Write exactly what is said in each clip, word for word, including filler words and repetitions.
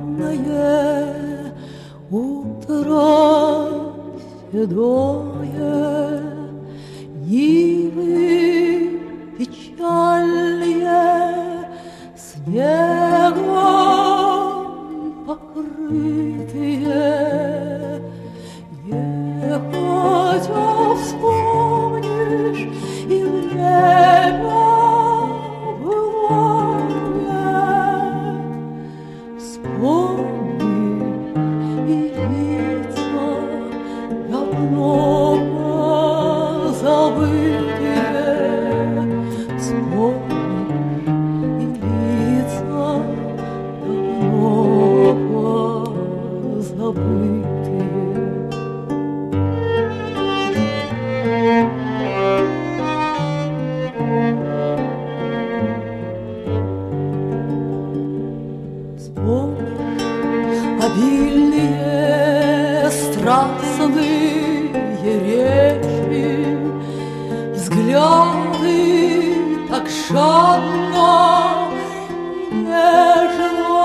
туманное утро седое, нивы печальные снегом покрытые. Нехотя вспомнишь и время былое, вспомни и лица давно позабытые, вспомнишь и лица давно позабытые. Вспомнишь обильные страстные речи, взгляды так жадно и нежно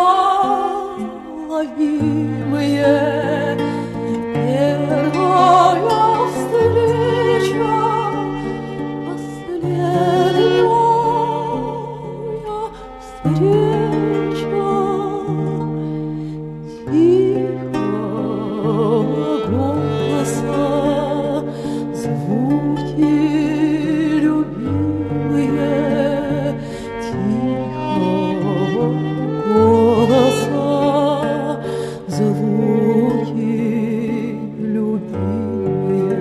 ловимые. Первая встреча, последняя встреча, тихого голоса звуки любимые, тихого голоса звуки любимые.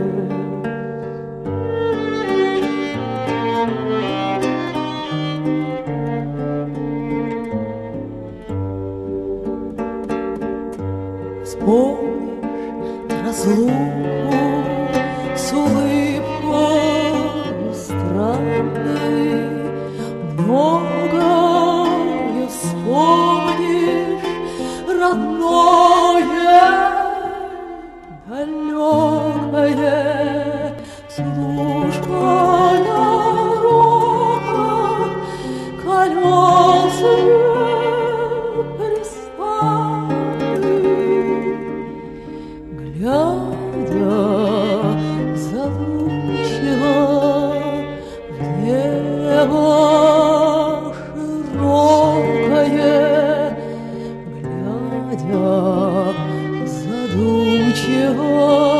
Вспомнишь разлуку с улыбкой странной, многое вспомнишь родное, далекое, слушая рокот колесами пристанных, глядя задумчиво в небо широкое, глядя задумчиво